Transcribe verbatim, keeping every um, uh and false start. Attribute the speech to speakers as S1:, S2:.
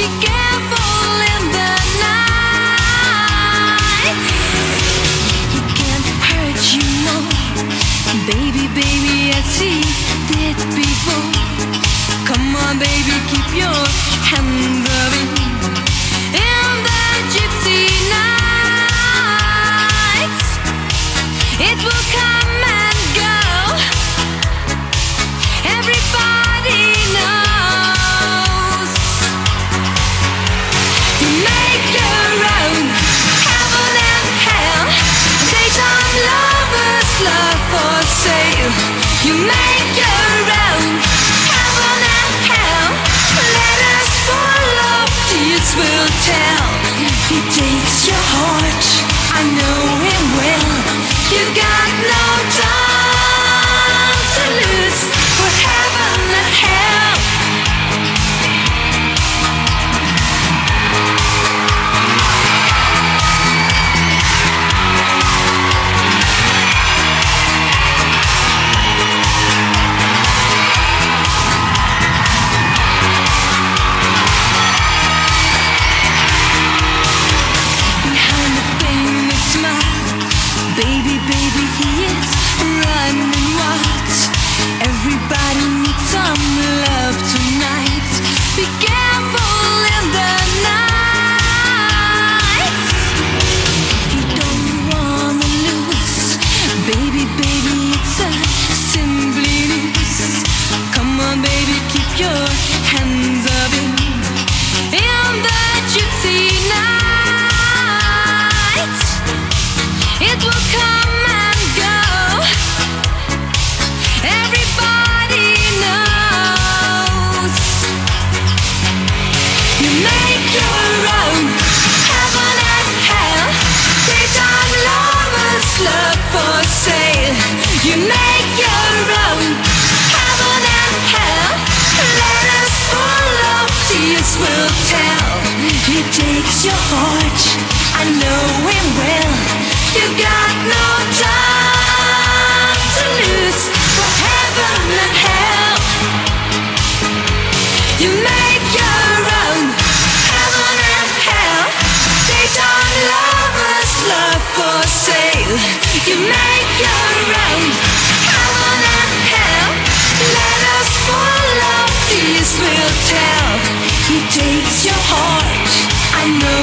S1: careful in the night. He can't hurt you more, baby, baby, as he did before. Come on, baby, keep your hands up in, in the gypsy nights. It will come and go. Everybody knows. You make your own heaven and hell. Daytime lovers, love for sale. You make your own heaven and hell. Letters full of tears will tell. He takes your heart, I know him well. You got no time to lose for heaven and hell. Behind the famous smile, baby, baby, he is running wild. Everybody needs some love tonight. Be careful in the night. He don't wanna lose, baby, baby, it's a simply news. Come on, baby, keep your hands up in, in the gypsy night. It will come and go. Everybody knows. You make your own heaven and hell. Daytime lovers, love for sale. You make your own heaven and hell. Letters full of tears will tell. He takes your heart, I know him well. You got no time to lose for heaven and hell. You make your own heaven and hell. Daytime lovers, love for sale. You make your own heaven and hell. Letters full of tears will tell. He takes your heart, I know